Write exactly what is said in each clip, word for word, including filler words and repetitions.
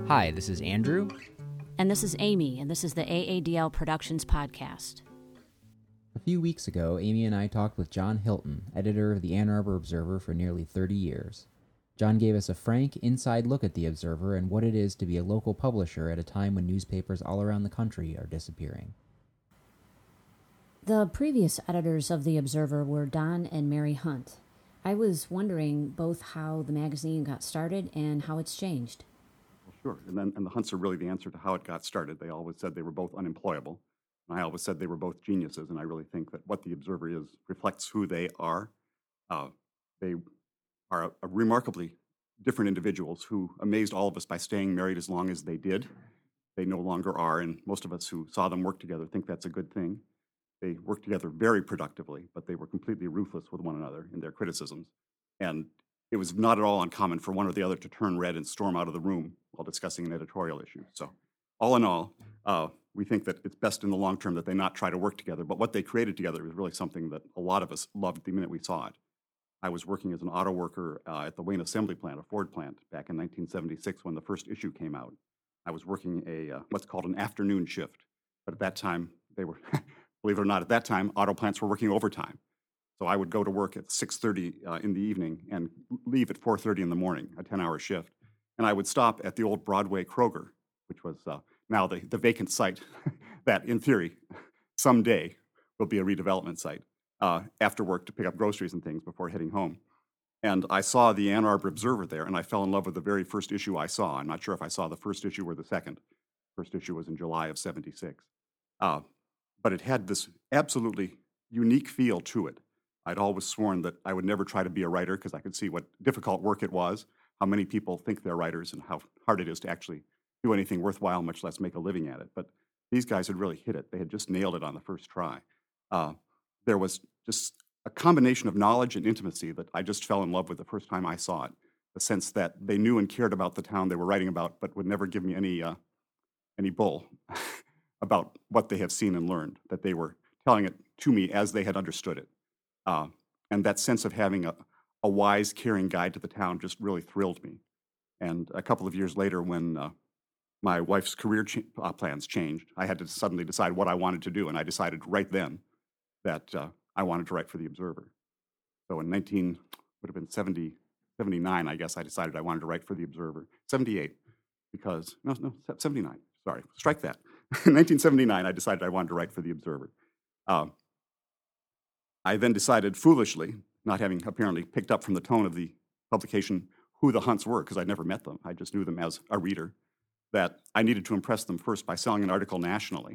Hi, this is Andrew. And this is Amy, and this is the A A D L Productions Podcast. A few weeks ago, Amy and I talked with John Hilton, editor of the Ann Arbor Observer for nearly thirty years. John gave us a frank, inside look at the Observer and what it is to be a local publisher at a time when newspapers all around the country are disappearing. The previous editors of the Observer were Don and Mary Hunt. I was wondering both how the magazine got started and how it's changed. Well, sure. And then and the Hunts are really the answer to how it got started. They always said they were both unemployable. And I always said they were both geniuses, and I really think that what the Observer is reflects who they are. Uh, they are a, a remarkably different individuals who amazed all of us by staying married as long as they did. They no longer are, and most of us who saw them work together think that's a good thing. They worked together very productively, but they were completely ruthless with one another in their criticisms. And it was not at all uncommon for one or the other to turn red and storm out of the room while discussing an editorial issue. So all in all, uh, we think that it's best in the long term that they not try to work together, but what they created together was really something that a lot of us loved the minute we saw it. I was working as an auto worker uh, at the Wayne Assembly Plant, a Ford plant, back in nineteen seventy-six when the first issue came out. I was working a uh, what's called an afternoon shift, but at that time, they were, believe it or not, at that time, auto plants were working overtime. So I would go to work at six thirty uh, in the evening and leave at four thirty in the morning, a ten-hour shift. And I would stop at the old Broadway Kroger, which was uh, now the, the vacant site that, in theory, someday will be a redevelopment site, uh, after work to pick up groceries and things before heading home. And I saw the Ann Arbor Observer there, and I fell in love with the very first issue I saw. I'm not sure if I saw the first issue or the second. First issue was in July of seventy-six. Uh, but it had this absolutely unique feel to it. I'd always sworn that I would never try to be a writer because I could see what difficult work it was, how many people think they're writers, and how hard it is to actually do anything worthwhile, much less make a living at it. But these guys had really hit it. They had just nailed it on the first try. Uh, there was just a combination of knowledge and intimacy that I just fell in love with the first time I saw it. The sense that they knew and cared about the town they were writing about, but would never give me any uh, any bull about what they have seen and learned, that they were telling it to me as they had understood it. Uh, and that sense of having a, a wise, caring guide to the town just really thrilled me. And a couple of years later, when uh, my wife's career ch- uh, plans changed, I had to suddenly decide what I wanted to do, and I decided right then that uh, I wanted to write for the Observer. So in nineteen, would have been seventy, seventy-nine, I guess, I decided I wanted to write for the Observer. seventy-eight, because, no, no, seventy-nine, sorry, strike that. In nineteen seventy-nine, I decided I wanted to write for the Observer. Uh, I then decided foolishly, not having apparently picked up from the tone of the publication who the Hunts were, because I'd never met them, I just knew them as a reader, that I needed to impress them first by selling an article nationally.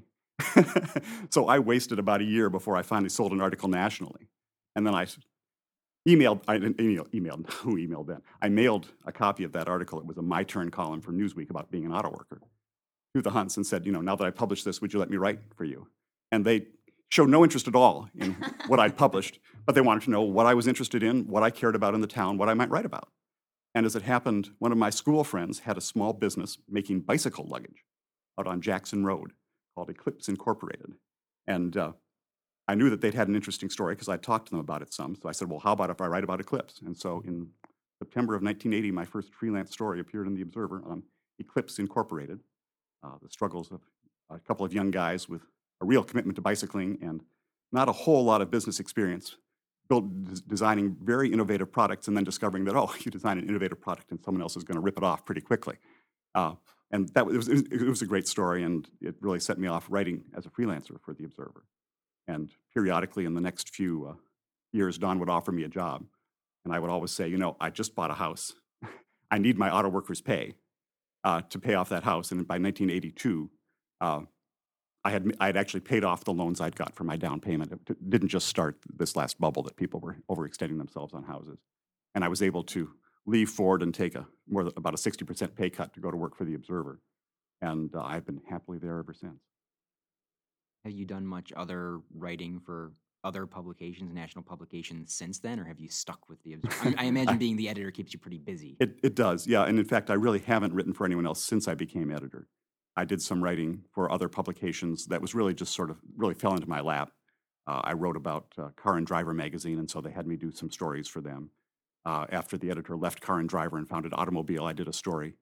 So I wasted about a year before I finally sold an article nationally. And then I emailed, I didn't email, emailed, who emailed then? I mailed a copy of that article. It was a My Turn column for Newsweek about being an auto worker to the Hunts and said, you know, now that I published this, would you let me write for you? And they showed no interest at all in what I'd published, but they wanted to know what I was interested in, what I cared about in the town, what I might write about. And as it happened, one of my school friends had a small business making bicycle luggage out on Jackson Road called Eclipse Incorporated. And uh, I knew that they'd had an interesting story because I'd talked to them about it some. So I said, well, how about if I write about Eclipse? And so in September of nineteen eighty, my first freelance story appeared in the Observer on Eclipse Incorporated, uh, the struggles of a couple of young guys with a real commitment to bicycling and not a whole lot of business experience, built, des- designing very innovative products and then discovering that, oh, you design an innovative product and someone else is going to rip it off pretty quickly. Uh, and that was, it was, it was a great story, and it really set me off writing as a freelancer for the Observer. And periodically in the next few uh, years, Don would offer me a job, and I would always say, you know, I just bought a house. I need my auto workers' pay uh, to pay off that house. And by nineteen eighty-two, uh, I had I had actually paid off the loans I'd got for my down payment. It didn't just start this last bubble that people were overextending themselves on houses. And I was able to leave Ford and take a more than about a sixty percent pay cut to go to work for the Observer. And uh, I've been happily there ever since. Have you done much other writing for other publications, national publications since then, or have you stuck with the Observer? I, I imagine being the editor keeps you pretty busy. It, it does, yeah. And in fact, I really haven't written for anyone else since I became editor. I did some writing for other publications that was really just sort of, really fell into my lap. Uh, I wrote about uh, Car and Driver magazine, and so they had me do some stories for them. Uh, after the editor left Car and Driver and founded Automobile, I did a story about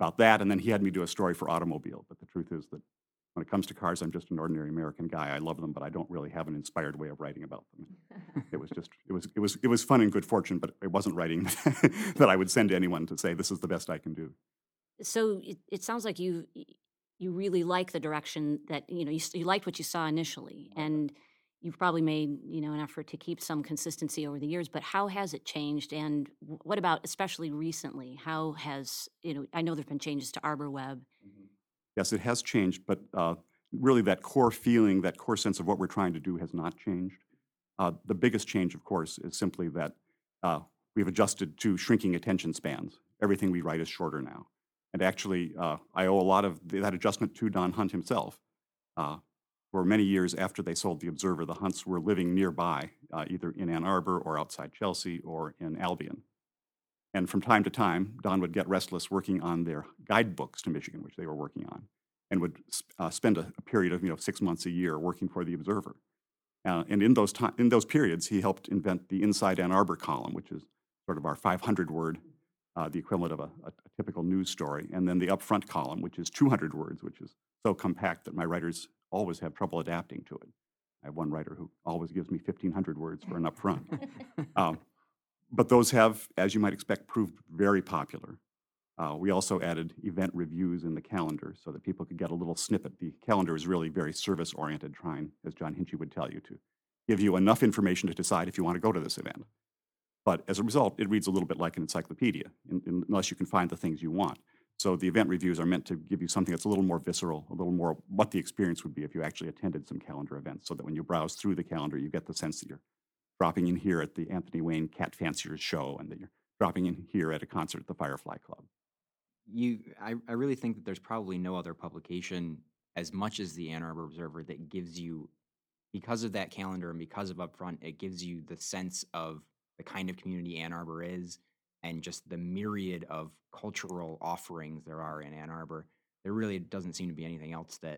about that, and then he had me do a story for automobile. But the truth is that when it comes to cars, I'm just an ordinary American guy. I love them, but I don't really have an inspired way of writing about them. It was just, it was, it was, it was fun and good fortune, but it wasn't writing that I would send to anyone to say, this is the best I can do. So it, it sounds like you you really like the direction that, you know, you, you liked what you saw initially, and you've probably made, you know, an effort to keep some consistency over the years, but how has it changed? And what about, especially recently, how has, you know, I know there've been changes to ArborWeb. Yes, it has changed, but uh, really that core feeling, that core sense of what we're trying to do has not changed. Uh, the biggest change, of course, is simply that uh, we've adjusted to shrinking attention spans. Everything we write is shorter now. And actually, uh, I owe a lot of that adjustment to Don Hunt himself. Uh, for many years after they sold the Observer, the Hunts were living nearby, uh, either in Ann Arbor or outside Chelsea or in Albion. And from time to time, Don would get restless working on their guidebooks to Michigan, which they were working on, and would uh, spend a, a period of you know six months a year working for the Observer. Uh, and in those time, in those periods, he helped invent the Inside Ann Arbor column, which is sort of our five hundred word, uh, the equivalent of a, a, a typical news story, and then the Upfront column, which is two hundred words, which is so compact that my writers always have trouble adapting to it. I have one writer who always gives me fifteen hundred words for an Upfront. um, but those have, as you might expect, proved very popular. Uh, we also added event reviews in the calendar so that people could get a little snippet. The calendar is really very service-oriented, trying, as John Hinchy would tell you, to give you enough information to decide if you want to go to this event. But as a result, it reads a little bit like an encyclopedia, in, in, unless you can find the things you want. So the event reviews are meant to give you something that's a little more visceral, a little more what the experience would be if you actually attended some calendar events, so that when you browse through the calendar, you get the sense that you're dropping in here at the Anthony Wayne Cat Fanciers show, and that you're dropping in here at a concert at the Firefly Club. You, I, I really think that there's probably no other publication as much as the Ann Arbor Observer that gives you, because of that calendar and because of Upfront, it gives you the sense of the kind of community Ann Arbor is, and just the myriad of cultural offerings there are in Ann Arbor. There really doesn't seem to be anything else that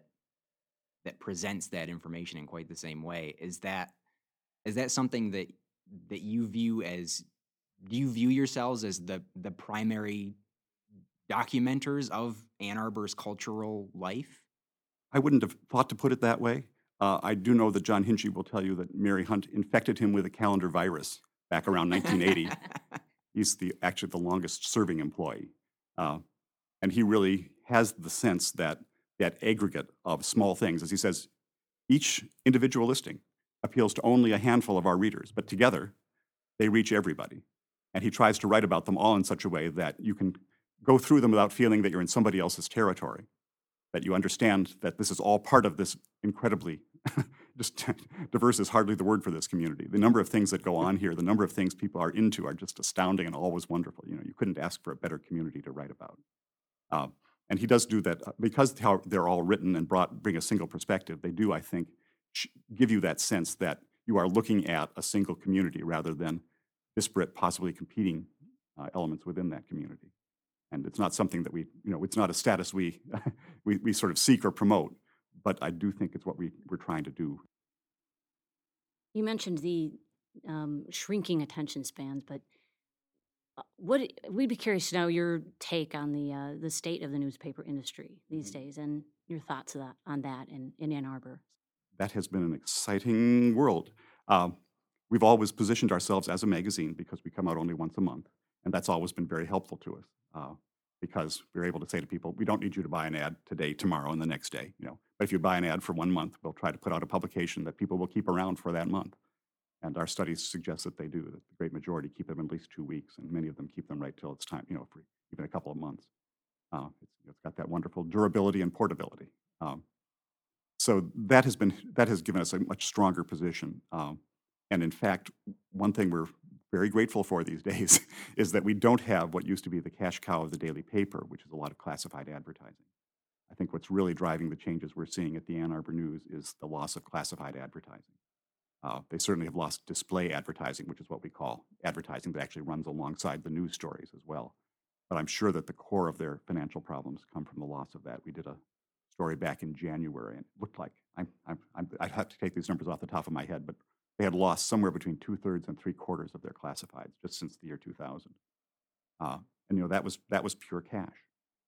that presents that information in quite the same way. Is that is that something that that you view as? Do you view yourselves as the the primary documenters of Ann Arbor's cultural life? I wouldn't have thought to put it that way. Uh, I do know that John Hinchy will tell you that Mary Hunt infected him with a calendar virus back around nineteen eighty. He's the actually the longest serving employee. Uh, and he really has the sense that that aggregate of small things, as he says, each individual listing appeals to only a handful of our readers, but together they reach everybody. And he tries to write about them all in such a way that you can go through them without feeling that you're in somebody else's territory, that you understand that this is all part of this incredibly, just diverse is hardly the word for this community. The number of things that go on here, the number of things people are into are just astounding and always wonderful. You know, you couldn't ask for a better community to write about. Uh, and he does do that because how they're all written and brought bring a single perspective. They do, I think, sh- give you that sense that you are looking at a single community rather than disparate, possibly competing uh, elements within that community. And it's not something that we, you know, it's not a status we, we, we sort of seek or promote, but I do think it's what we, we're trying to do. You mentioned the um, shrinking attention spans, but uh, what we'd be curious to know your take on the uh, the state of the newspaper industry these mm-hmm. days, and your thoughts of that, on that in, in Ann Arbor. That has been an exciting world. Um, we've always positioned ourselves as a magazine because we come out only once a month, and that's always been very helpful to us. Uh, because we're able to say to people, we don't need you to buy an ad today, tomorrow, and the next day. You know, but if you buy an ad for one month, we'll try to put out a publication that people will keep around for that month. And our studies suggest that they do, that the great majority keep them at least two weeks, and many of them keep them right till it's time, you know, for even a couple of months. Uh, it's, it's got that wonderful durability and portability. Um, so that has been, that has given us a much stronger position. Um, and in fact, one thing we're very grateful for these days is that we don't have what used to be the cash cow of the daily paper, which is a lot of classified advertising. I think what's really driving the changes we're seeing at the Ann Arbor News is the loss of classified advertising. Uh, they certainly have lost display advertising, which is what we call advertising that actually runs alongside the news stories as well. But I'm sure that the core of their financial problems come from the loss of that. We did a story back in January, and it looked like, I'm, I'm, I'm, I'd have to take these numbers off the top of my head, but they had lost somewhere between two-thirds and three-quarters of their classifieds just since the year two thousand. Uh, and, you know, that was that was pure cash.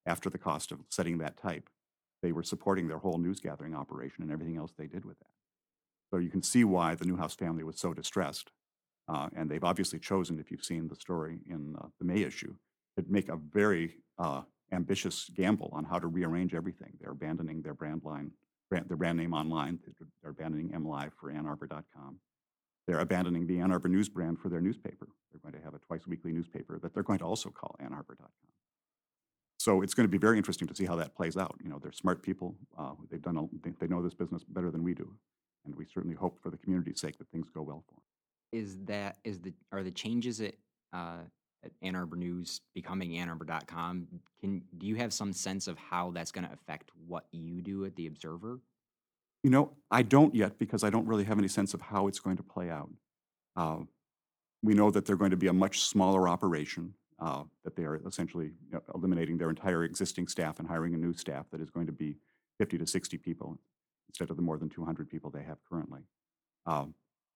after the cost of setting that type, they were supporting their whole news gathering operation and everything else they did with that. So you can see why the Newhouse family was so distressed. Uh, and they've obviously chosen, if you've seen the story in uh, the May issue, to make a very uh, ambitious gamble on how to rearrange everything. They're abandoning their brand line, brand, their brand name online. They're abandoning M Live for Ann Arbor dot com. They're abandoning the Ann Arbor News brand for their newspaper. They're going to have a twice-weekly newspaper that they're going to also call Ann Arbor dot com. So it's going to be very interesting to see how that plays out. You know, they're smart people. Uh, they've done. A, they, they know this business better than we do, and we certainly hope, for the community's sake, that things go well for them. Is that is the are the changes at uh, at Ann Arbor News becoming Ann Arbor dot com? Can do you have some sense of how that's going to affect what you do at the Observer? You know, I don't yet, because I don't really have any sense of how it's going to play out. Uh, we know that they're going to be a much smaller operation, uh, that they are essentially you know, eliminating their entire existing staff and hiring a new staff that is going to be fifty to sixty people instead of the more than two hundred people they have currently. Um,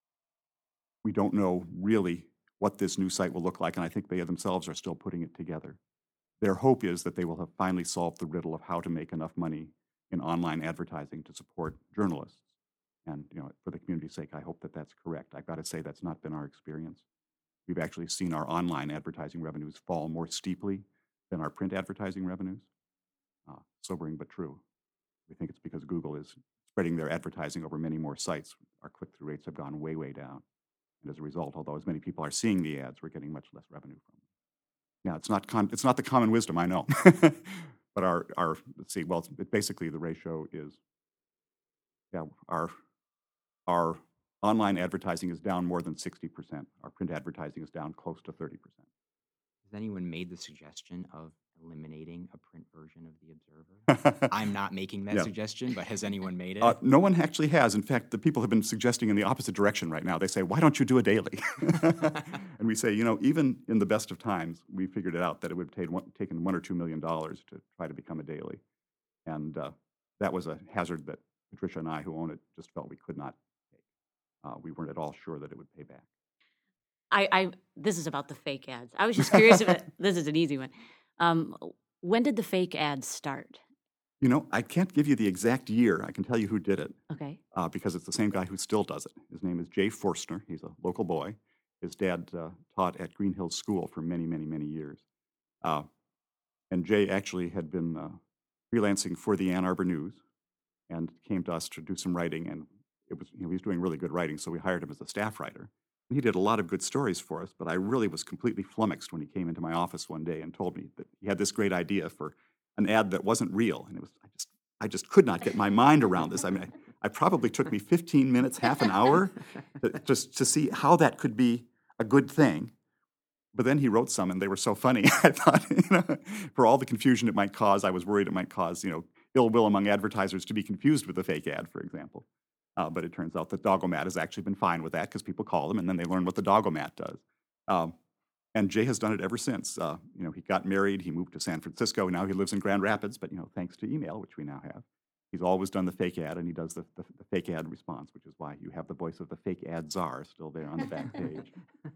we don't know really what this new site will look like, and I think they themselves are still putting it together. Their hope is that they will have finally solved the riddle of how to make enough money in online advertising to support journalists. And you know, for the community's sake, I hope that that's correct. I've got to say that's not been our experience. We've actually seen our online advertising revenues fall more steeply than our print advertising revenues. Uh, sobering but true. We think it's because Google is spreading their advertising over many more sites. Our click-through rates have gone way, way down. And as a result, although as many people are seeing the ads, we're getting much less revenue from them. Yeah, it's not con- it's not the common wisdom, I know. But our, our, let's see, well, it's, it basically the ratio is, yeah, our, our online advertising is down more than sixty percent. Our print advertising is down close to thirty percent. Has anyone made the suggestion of eliminating a print version of the Observer? I'm not making that Yeah. suggestion, but has anyone made it? Uh, no one actually has. In fact, the people have been suggesting in the opposite direction right now. They say, why don't you do a daily? And we say, you know, even in the best of times, we figured it out that it would have taken one, taken one or two million dollars to try to become a daily. And uh, that was a hazard that Patricia and I, who own it, just felt we could not take. Uh, we weren't at all sure that it would pay back. I, I this is about the fake ads. I was just curious if it, this is an easy one. Um, when did the fake ads start? You know, I can't give you the exact year. I can tell you who did it, Okay. uh, because it's the same guy who still does it. His name is Jay Forstner. He's a local boy. His dad uh, taught at Green Hills School for many, many, many years. Uh, and Jay actually had been uh, freelancing for the Ann Arbor News and came to us to do some writing. And it was, you know, he was doing really good writing, so we hired him as a staff writer. And he did a lot of good stories for us, but I really was completely flummoxed when he came into my office one day and told me that he had this great idea for an ad that wasn't real. And it was, I just, I just could not get my mind around this. I mean, I, I probably took me fifteen minutes, half an hour, to, just to see how that could be a good thing. But then he wrote some, and they were so funny. I thought, you know, for all the confusion it might cause, I was worried it might cause, you know, ill will among advertisers to be confused with a fake ad, for example. Uh, but it turns out that Dogomat has actually been fine with that because people call them, and then they learn what the Dogomat does. Um, and Jay has done it ever since. Uh, you know, he got married, he moved to San Francisco, now he lives in Grand Rapids. But you know, thanks to email, which we now have, he's always done the fake ad, and he does the, the, the fake ad response, which is why you have the voice of the fake ad czar still there on the back page.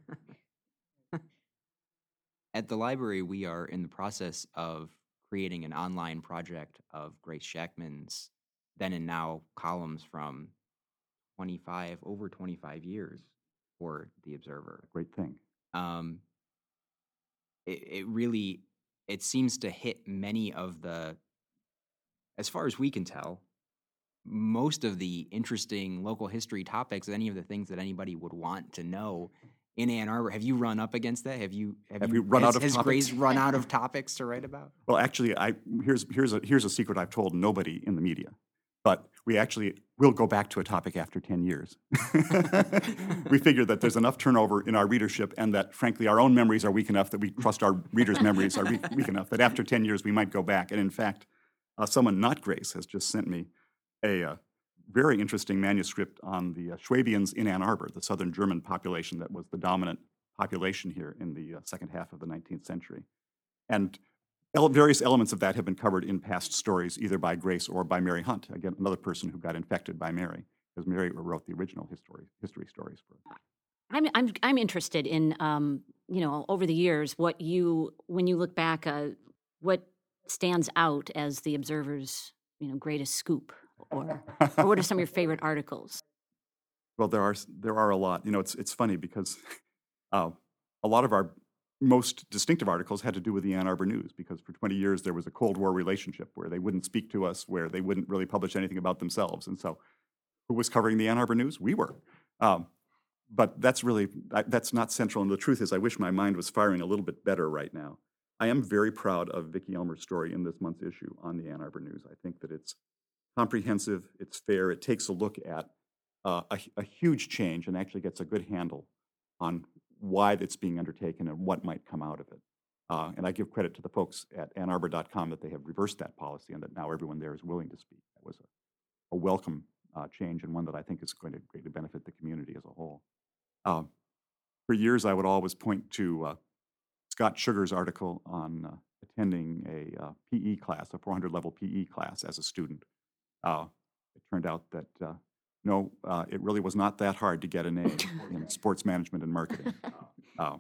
At the library, we are in the process of creating an online project of Grace Shackman's then and now columns from twenty-five, over twenty-five years for the Observer. Great thing. Um, it, it really, it seems to hit many of the, as far as we can tell, most of the interesting local history topics, any of the things that anybody would want to know in Ann Arbor. Have you run up against that? Have you have, Have you, we run has, out of has topics? Grace run out of topics to write about? Well, actually, I here's here's a here's a secret I've told nobody in the media. But we actually will go back to a topic after ten years. We figure that there's enough turnover in our readership, and that, frankly, our own memories are weak enough that we trust our readers' memories are weak, weak enough that after ten years we might go back. And in fact, uh, someone, not Grace, has just sent me a uh, very interesting manuscript on the uh, Schwabians in Ann Arbor, the southern German population that was the dominant population here in the uh, second half of the nineteenth century. And ele- various elements of that have been covered in past stories, either by Grace or by Mary Hunt, again, another person who got infected by Mary, because Mary wrote the original history, history stories for her. I'm I'm I'm interested in um, you know, over the years what you when you look back uh, what stands out as the Observer's, you know, greatest scoop, or or what are some of your favorite articles? Well, there are s- there are a lot. You know, it's it's funny because uh, a lot of our most distinctive articles had to do with the Ann Arbor News, because for twenty years there was a Cold War relationship where they wouldn't speak to us, where they wouldn't really publish anything about themselves. And so who was covering the Ann Arbor News? We were. Um, but that's really, I- that's not central. And the truth is, I wish my mind was firing a little bit better right now. I am very proud of Vicki Elmer's story in this month's issue on the Ann Arbor News. I think that it's comprehensive, it's fair, it takes a look at uh, a, a huge change and actually gets a good handle on why it's being undertaken and what might come out of it. Uh, and I give credit to the folks at ann arbor dot com that they have reversed that policy and that now everyone there is willing to speak. That was a, a welcome uh, change, and one that I think is going to greatly benefit the community as a whole. Um, for years, I would always point to uh, Scott Sugar's article on uh, attending a uh, P E class, a four hundred level P E class as a student. Uh, it turned out that uh, no, uh, it really was not that hard to get an A in sports management and marketing. Uh,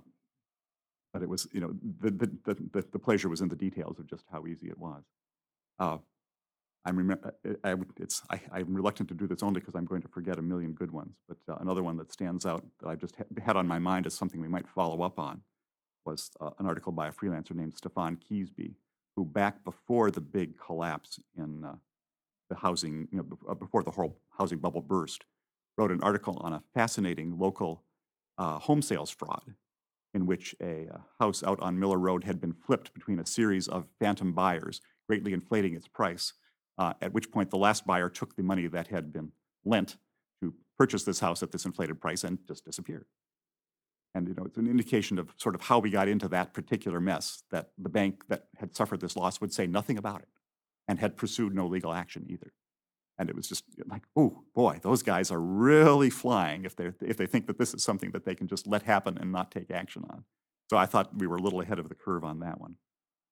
but it was, you know, the, the, the, the, the pleasure was in the details of just how easy it was. Uh, I'm remember, I, I, it's, I, I'm reluctant to do this only because I'm going to forget a million good ones, but uh, another one that stands out that I just ha- had on my mind as something we might follow up on was uh, an article by a freelancer named Stefan Keesby, who back before the big collapse in uh, the housing, you know, bef- uh, before the whole housing bubble burst, wrote an article on a fascinating local uh, home sales fraud in which a uh, house out on Miller Road had been flipped between a series of phantom buyers, greatly inflating its price, uh, at which point the last buyer took the money that had been lent to purchase this house at this inflated price and just disappeared. And, you know, it's an indication of sort of how we got into that particular mess, that the bank that had suffered this loss would say nothing about it and had pursued no legal action either. And it was just like, oh boy, those guys are really flying if they if they think that this is something that they can just let happen and not take action on. So I thought we were a little ahead of the curve on that one.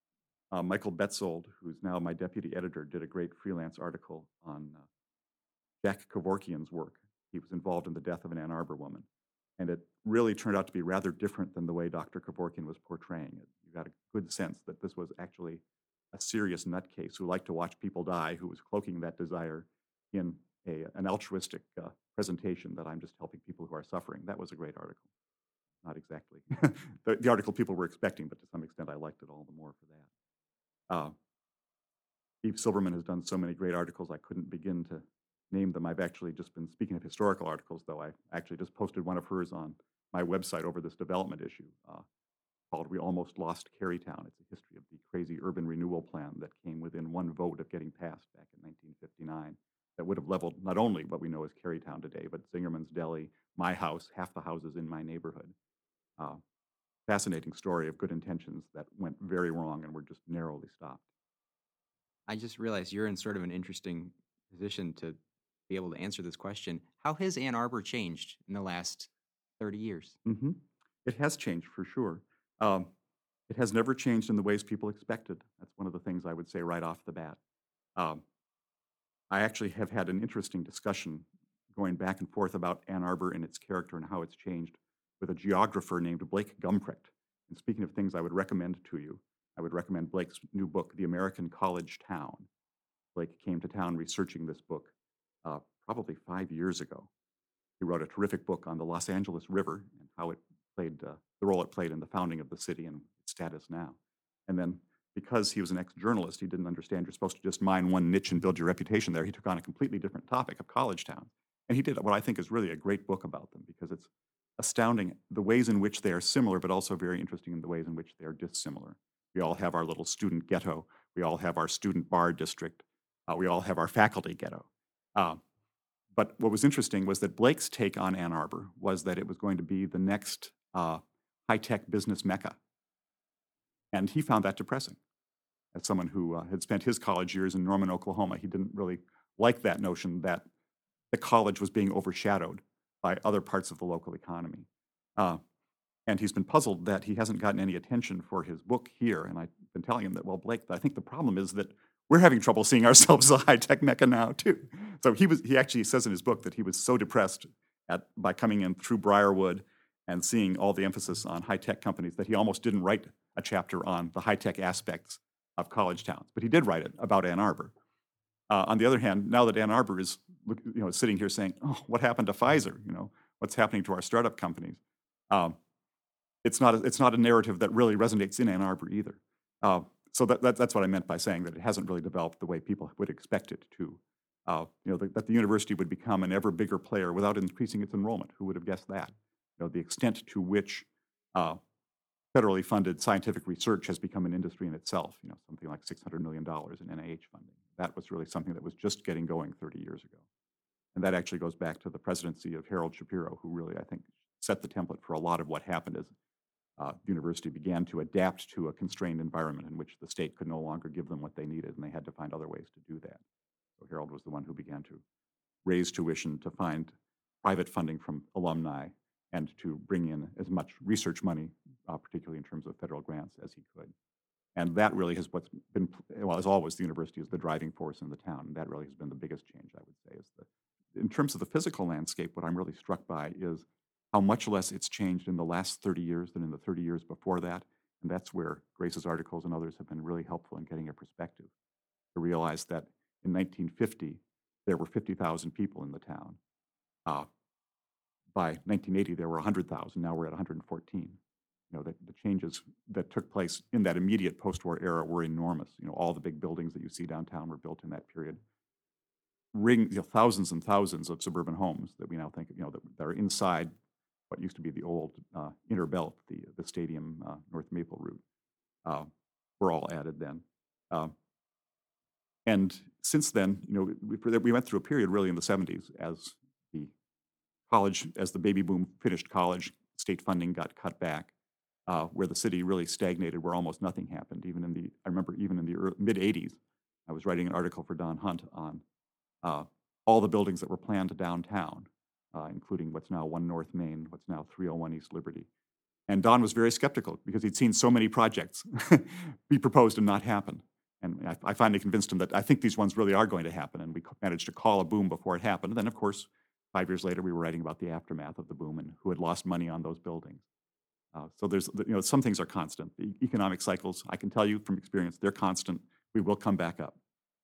Uh, Michael Betzold, who's now my deputy editor, did a great freelance article on uh, Jack Kevorkian's work. He was involved in the death of an Ann Arbor woman. And it really turned out to be rather different than the way Doctor Kevorkian was portraying it. You got a good sense that this was actually a serious nutcase who liked to watch people die, who was cloaking that desire in a, an altruistic uh, presentation that I'm just helping people who are suffering. That was a great article. Not exactly the, the article people were expecting, but to some extent I liked it all the more for that. Uh, Steve Silverman has done so many great articles, I couldn't begin to name them. I've actually just been speaking of historical articles, though. I actually just posted one of hers on my website over this development issue uh, called We Almost Lost Carytown. It's a history of the crazy urban renewal plan that came within one vote of getting passed back in nineteen fifty-nine that would have leveled not only what we know as Carytown today, but Zingerman's Deli, my house, half the houses in my neighborhood. Uh, fascinating story of good intentions that went very wrong and were just narrowly stopped. I just realized you're in sort of an interesting position to be able to answer this question. How has Ann Arbor changed in the last thirty years? Mm-hmm. It has changed for sure. Um, it has never changed in the ways people expected. That's one of the things I would say right off the bat. Um, I actually have had an interesting discussion going back and forth about Ann Arbor and its character and how it's changed with a geographer named Blake Gumprecht. And speaking of things I would recommend to you, I would recommend Blake's new book, The American College Town. Blake came to town researching this book uh, probably five years ago. He wrote a terrific book on the Los Angeles River and how it played, uh, the role it played in the founding of the city and its status now. And then because he was an ex-journalist, he didn't understand you're supposed to just mine one niche and build your reputation there. He took on a completely different topic of college towns. And he did what I think is really a great book about them, because it's astounding the ways in which they are similar, but also very interesting in the ways in which they are dissimilar. We all have our little student ghetto. We all have our student bar district. Uh, we all have our faculty ghetto. Uh, but what was interesting was that Blake's take on Ann Arbor was that it was going to be the next uh, high-tech business mecca. And he found that depressing. As someone who uh, had spent his college years in Norman, Oklahoma, he didn't really like that notion that the college was being overshadowed by other parts of the local economy. Uh, and he's been puzzled that he hasn't gotten any attention for his book here. And I've been telling him that, well, Blake, I think the problem is that we're having trouble seeing ourselves as a high-tech mecca now, too. So he was. He actually says in his book that he was so depressed at by coming in through Briarwood and seeing all the emphasis on high-tech companies that he almost didn't write a chapter on the high-tech aspects of college towns, but he did write it about Ann Arbor. Uh, on the other hand, now that Ann Arbor is, look- you know, sitting here saying, "Oh, what happened to Pfizer? You know, what's happening to our startup companies?" Um, it's not a, it's not a narrative that really resonates in Ann Arbor either. Uh, so that, that that's what I meant by saying that it hasn't really developed the way people would expect it to. Uh, you know, that, that the university would become an ever bigger player without increasing its enrollment. Who would have guessed that? You know, the extent to which uh, federally funded scientific research has become an industry in itself. You know, something like six hundred million dollars in N I H funding. That was really something that was just getting going thirty years ago. And that actually goes back to the presidency of Harold Shapiro, who really, I think, set the template for a lot of what happened as uh, the university began to adapt to a constrained environment in which the state could no longer give them what they needed, and they had to find other ways to do that. So Harold was the one who began to raise tuition, to find private funding from alumni, and to bring in as much research money, uh, particularly in terms of federal grants, as he could. And that really has what's been, well, as always, the university is the driving force in the town, and that really has been the biggest change, I would say. Is the, in terms of the physical landscape, what I'm really struck by is how much less it's changed in the last thirty years than in the thirty years before that. And that's where Grace's articles and others have been really helpful in getting a perspective, to realize that in nineteen fifty, there were fifty thousand people in the town. Uh, by nineteen eighty, there were one hundred thousand. Now we're at one hundred fourteen. You know, the, the changes that took place in that immediate post-war era were enormous. You know, all the big buildings that you see downtown were built in that period. Ring, you know, thousands and thousands of suburban homes that we now think, you know, that, that are inside what used to be the old uh, inner belt, the the stadium uh, North Maple route, uh, were all added then. Uh, and since then, you know, we, we went through a period really in the seventies as the college, as the baby boom finished college, state funding got cut back. Uh, where the city really stagnated, where almost nothing happened. Even in the, I remember even in the mid eighties, I was writing an article for Don Hunt on uh, all the buildings that were planned downtown, uh, including what's now One North Main, what's now three oh one East Liberty. And Don was very skeptical because he'd seen so many projects be proposed and not happen. And I, I finally convinced him that I think these ones really are going to happen, and we managed to call a boom before it happened. And then, of course, five years later, we were writing about the aftermath of the boom and who had lost money on those buildings. Uh, so there's, you know, some things are constant. The economic cycles, I can tell you from experience, they're constant. We will come back up.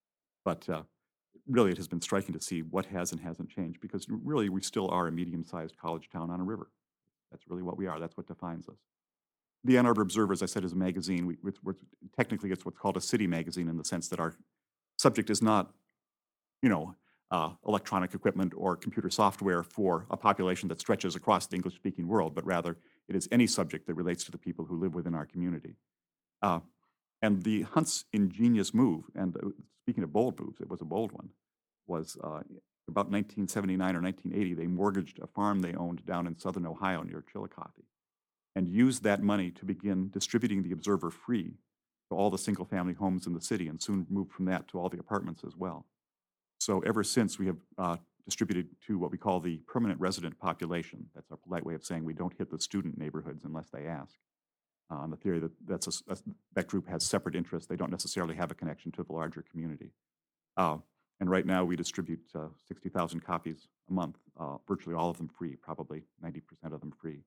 But uh, really, it has been striking to see what has and hasn't changed, because really we still are a medium-sized college town on a river. That's really what we are. That's what defines us. The Ann Arbor Observer, as I said, is a magazine. We, it's, we're, technically, it's what's called a city magazine in the sense that our subject is not, you know, uh, electronic equipment or computer software for a population that stretches across the English-speaking world, but rather it is any subject that relates to the people who live within our community. Uh, and the Hunt's ingenious move, and uh, speaking of bold moves, it was a bold one, was uh, about nineteen seventy-nine or nineteen eighty, they mortgaged a farm they owned down in southern Ohio near Chillicothe and used that money to begin distributing the Observer free to all the single-family homes in the city, and soon moved from that to all the apartments as well. So ever since, we have uh, distributed to what we call the permanent resident population. That's our polite way of saying we don't hit the student neighborhoods unless they ask, uh, on the theory that that's a, a, that group has separate interests. They don't necessarily have a connection to the larger community. Uh, and right now we distribute uh, sixty thousand copies a month, uh, virtually all of them free, probably ninety percent of them free,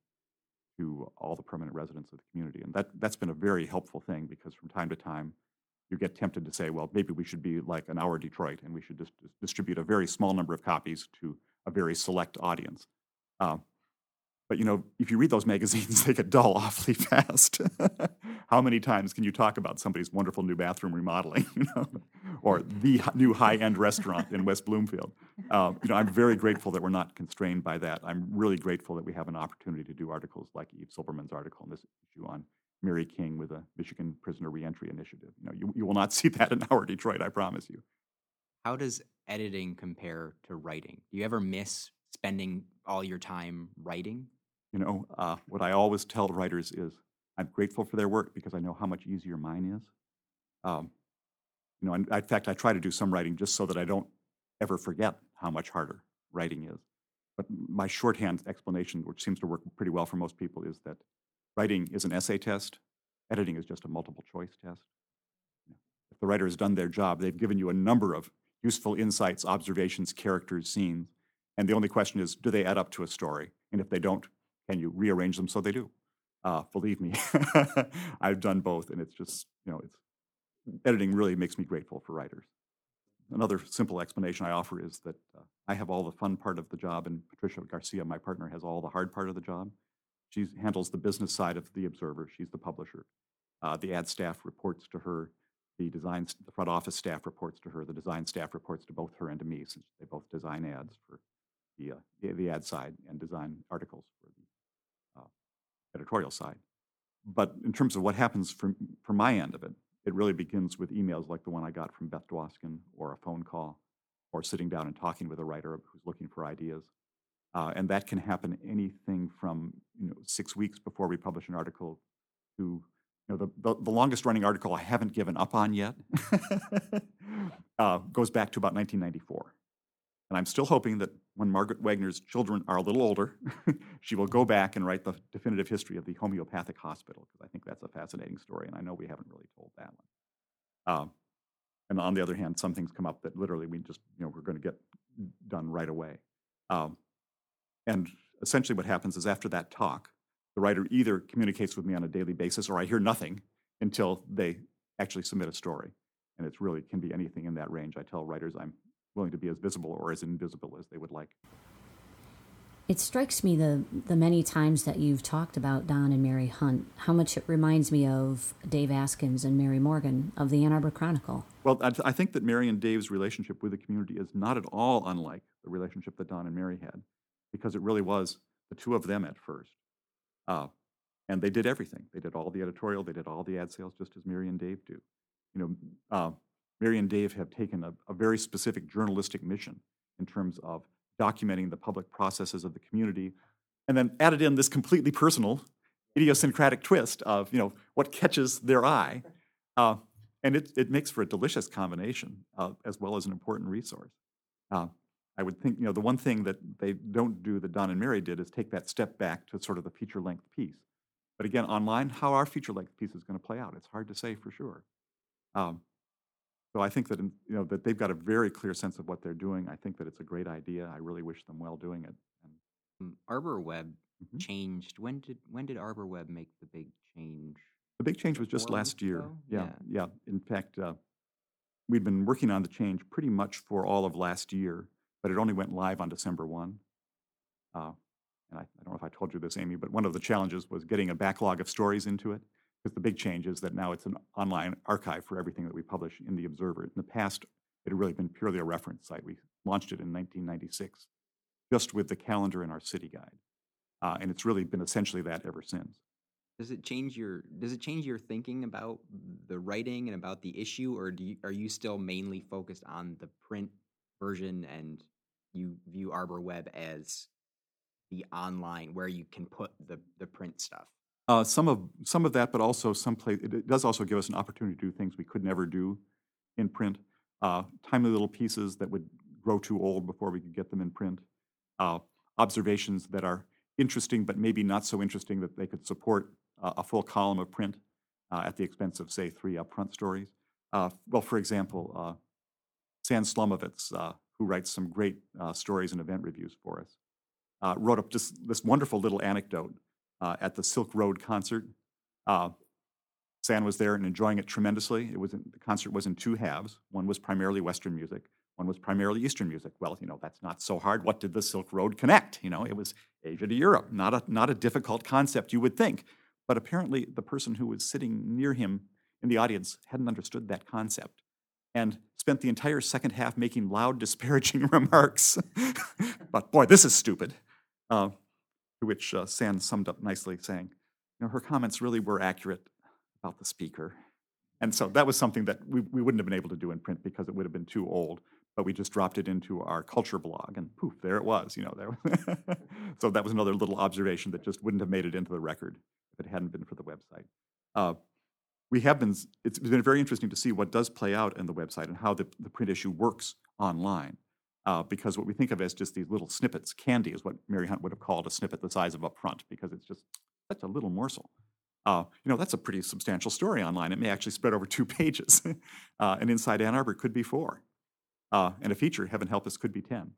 to all the permanent residents of the community. And that, that's been a very helpful thing, because from time to time, you get tempted to say, well, maybe we should be like an Our Detroit, and we should just distribute a very small number of copies to a very select audience. Uh, but, you know, if you read those magazines, they get dull awfully fast. How many times can you talk about somebody's wonderful new bathroom remodeling, you know, or the new high-end restaurant in West Bloomfield? Uh, you know, I'm very grateful that we're not constrained by that. I'm really grateful that we have an opportunity to do articles like Eve Silberman's article in this issue on Mary King with a Michigan Prisoner Reentry Initiative. You know, you, you will not see that in Our Detroit, I promise you. How does editing compare to writing? Do you ever miss spending all your time writing? You know, uh, what I always tell writers is I'm grateful for their work because I know how much easier mine is. Um, you know, in, in fact, I try to do some writing just so that I don't ever forget how much harder writing is. But my shorthand explanation, which seems to work pretty well for most people, is that writing is an essay test. Editing is just a multiple choice test. If the writer has done their job, they've given you a number of useful insights, observations, characters, scenes. And the only question is, do they add up to a story? And if they don't, can you rearrange them so they do? Uh, believe me, I've done both, and it's just, you know, it's editing really makes me grateful for writers. Another simple explanation I offer is that uh, I have all the fun part of the job, and Patricia Garcia, my partner, has all the hard part of the job. She handles the business side of the Observer. She's the publisher. Uh, the ad staff reports to her. The design, the front office staff reports to her. The design staff reports to both her and to me, since they both design ads for the uh, the, the ad side and design articles for the uh, editorial side. But in terms of what happens from from my end of it, it really begins with emails like the one I got from Beth Dwoskin, or a phone call, or sitting down and talking with a writer who's looking for ideas. Uh, and that can happen anything from you know six weeks before we publish an article to you know the, the, the longest running article I haven't given up on yet uh, goes back to about nineteen ninety-four. And I'm still hoping that when Margaret Wagner's children are a little older, she will go back and write the definitive history of the homeopathic hospital, because I think that's a fascinating story, and I know we haven't really told that one. Uh, and on the other hand, some things come up that literally we just, you know, we're going to get done right away. Um, and essentially what happens is after that talk, the writer either communicates with me on a daily basis, or I hear nothing until they actually submit a story. And it's really can be anything in that range. I tell writers I'm willing to be as visible or as invisible as they would like. It strikes me the the many times that you've talked about Don and Mary Hunt, how much it reminds me of Dave Askins and Mary Morgan of the Ann Arbor Chronicle. Well, I, I think that Mary and Dave's relationship with the community is not at all unlike the relationship that Don and Mary had, because it really was the two of them at first. Uh, and they did everything. They did all the editorial, they did all the ad sales, just as Mary and Dave do. You know, uh, Mary and Dave have taken a, a very specific journalistic mission in terms of documenting the public processes of the community, and then added in this completely personal, idiosyncratic twist of, you know, what catches their eye. Uh, and it, it makes for a delicious combination, uh, as well as an important resource. Uh, I would think, you know, the one thing that they don't do that Don and Mary did is take that step back to sort of the feature-length piece. But again, online, how our feature-length piece is going to play out, it's hard to say for sure. Um, So I think that you know that they've got a very clear sense of what they're doing. I think that it's a great idea. I really wish them well doing it. And, Um, Arbor Web Mhm. changed. When did when did Arbor Web make the big change? The big change was just Four last months year. ago? Yeah, Yeah. yeah. In fact, uh, we'd been working on the change pretty much for all of last year, but it only went live on December first. Uh, and I, I don't know if I told you this, Amy, but one of the challenges was getting a backlog of stories into it. Because the big change is that now it's an online archive for everything that we publish in the Observer. In the past, it had really been purely a reference site. We launched it in nineteen ninety-six, just with the calendar and our city guide. Uh, and it's really been essentially that ever since. Does it change your Does it change your thinking about the writing and about the issue, or do you, are you still mainly focused on the print version, and you view Arbor Web as the online where you can put the the print stuff? Uh, some of some of that, but also some place. It, it does also give us an opportunity to do things we could never do in print. Uh, timely little pieces that would grow too old before we could get them in print. Uh, observations that are interesting, but maybe not so interesting that they could support uh, a full column of print uh, at the expense of, say, three upfront stories. Uh, well, for example, uh, San Slomovitz, uh, who writes some great uh, stories and event reviews for us, uh, wrote up just this wonderful little anecdote. Uh, at the Silk Road concert. Uh, San was there and enjoying it tremendously. It was in, the concert was in two halves. One was primarily Western music. One was primarily Eastern music. Well, you know, that's not so hard. What did the Silk Road connect? You know, it was Asia to Europe. Not a, not a difficult concept, you would think. But apparently the person who was sitting near him in the audience hadn't understood that concept and spent the entire second half making loud, disparaging remarks. But boy, this is stupid. Uh, To which uh, San summed up nicely, saying, you know, her comments really were accurate about the speaker. And so that was something that we, we wouldn't have been able to do in print because it would have been too old, but we just dropped it into our culture blog, and poof, there it was. You know, there. So that was another little observation that just wouldn't have made it into the record if it hadn't been for the website. Uh, we have been, it's been very interesting to see what does play out in the website and how the, the print issue works online. Uh, because what we think of as just these little snippets, candy is what Mary Hunt would have called a snippet the size of up front, because it's just such a little morsel. Uh, you know, that's a pretty substantial story online. It may actually spread over two pages. uh, and inside Ann Arbor could be four. Uh, and a feature, heaven help us, could be ten.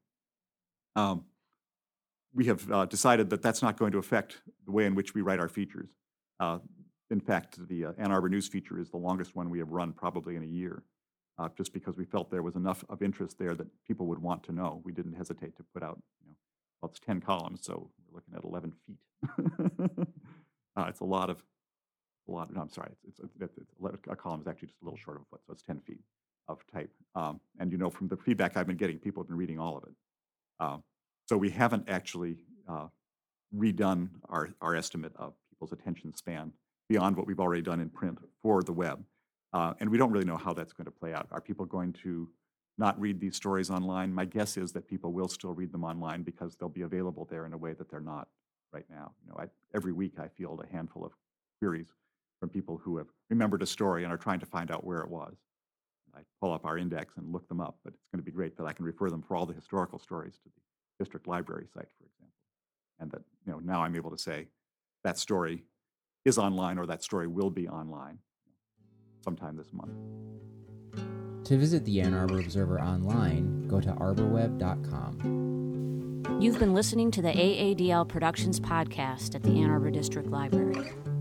Um, we have uh, decided that that's not going to affect the way in which we write our features. Uh, in fact, the uh, Ann Arbor News feature is the longest one we have run probably in a year, uh, just because we felt there was enough of interest there that people would want to know. We didn't hesitate to put out, you know, well, it's ten columns, so we're looking at eleven feet. uh, it's a lot of, a lot. No, I'm sorry. It's, it's, it's, it's eleven, a column is actually just a little short of a foot, so it's ten feet of type. Um, and you know, from the feedback I've been getting, people have been reading all of it. Uh, so we haven't actually uh, redone our, our estimate of people's attention span beyond what we've already done in print for the web. Uh, and we don't really know how that's going to play out. Are people going to not read these stories online? My guess is that people will still read them online because they'll be available there in a way that they're not right now. You know, I, every week I field a handful of queries from people who have remembered a story and are trying to find out where it was. I pull up our index and look them up, but it's going to be great that I can refer them for all the historical stories to the district library site, for example. And that, you know, now I'm able to say that story is online or that story will be online sometime this month. To visit the Ann Arbor Observer online, go to arbor web dot com. You've been listening to the A A D L Productions podcast at the Ann Arbor District Library.